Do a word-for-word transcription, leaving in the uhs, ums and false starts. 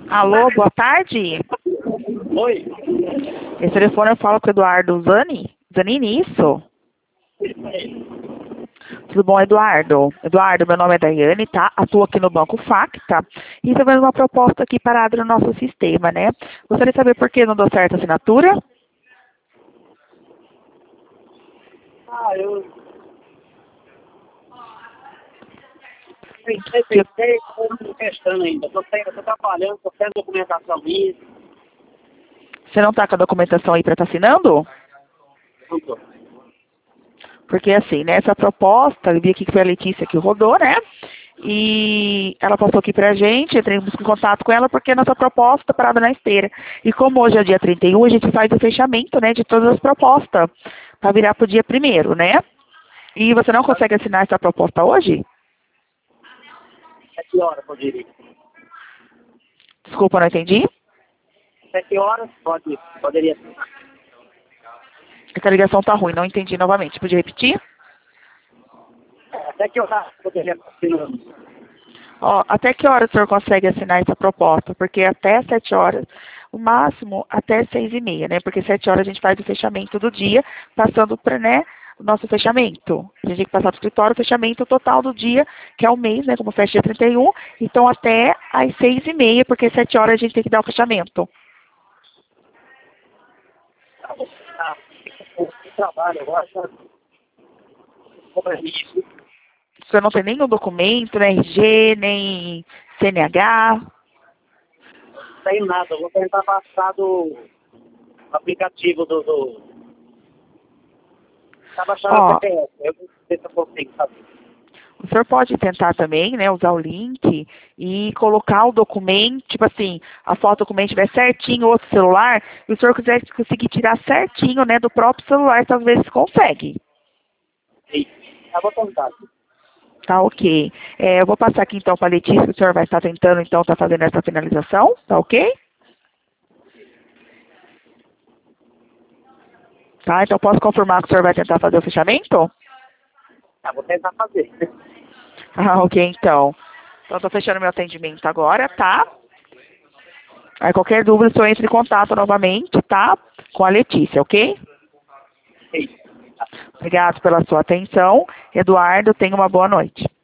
Alô, boa tarde. Oi. Esse telefone eu falo com o Eduardo Zani. Zanini, isso? Tudo bom, Eduardo? Eduardo, meu nome é Daiane, tá? Atuo aqui no Banco Facta e estou vendo uma proposta aqui parada no nosso sistema, né? Gostaria de saber por que não deu certo a assinatura? Ah, eu... Pensei, pensei, estou testando ainda. Estou trabalhando, estou fazendo documentação minha. Você não está com a documentação aí para estar assinando? Não tô. Porque assim, né, essa proposta, eu vi aqui que foi a Letícia que rodou, né? E ela passou aqui pra gente, entramos em contato com ela porque a nossa proposta está parada na esteira. E como hoje é dia trinta e um, a gente faz o fechamento, né, de todas as propostas, para virar pro dia primeiro, né? E você não consegue assinar essa proposta hoje? Até que horas poderia? Desculpa, não entendi. Até que horas pode, poderia ser? Essa ligação tá ruim, não entendi novamente. Podia repetir? Até que horas poderia assinar? Ó, até que horas o senhor consegue assinar essa proposta? Porque até sete horas, o máximo até seis e meia, né? Porque sete horas a gente faz o fechamento do dia, passando para, né, o nosso fechamento. A gente tem que passar para o escritório o fechamento total do dia, que é o mês, né? Como fecha dia trinta e um. Então até às seis e meia, porque sete horas a gente tem que dar o fechamento. Ah, o trabalho, eu acho. Como é isso? O senhor não tem nenhum documento, nem R G, nem C N H. Não tem nada. Eu vou tentar passar do aplicativo do... do... Tá baixando Ó, o P P S. Eu não sei se eu consigo fazer. o senhor pode tentar também, né, usar o link e colocar o documento, tipo assim, a foto do documento estiver certinho no outro celular, e o senhor quiser conseguir tirar certinho, né, do próprio celular, às vezes consegue. Sim. Eu vou tentar. Tá ok. É, eu vou passar aqui então para a Letícia, que o senhor vai estar tentando, então, tá fazendo essa finalização, tá ok? Tá, então posso confirmar que o senhor vai tentar fazer o fechamento? Eu vou tentar fazer. Ah, ok, então. Então, estou fechando meu atendimento agora, tá? Aí, qualquer dúvida, o senhor entre em contato novamente, tá? Com a Letícia, ok? Sim. Obrigado pela sua atenção. Eduardo, tenha uma boa noite.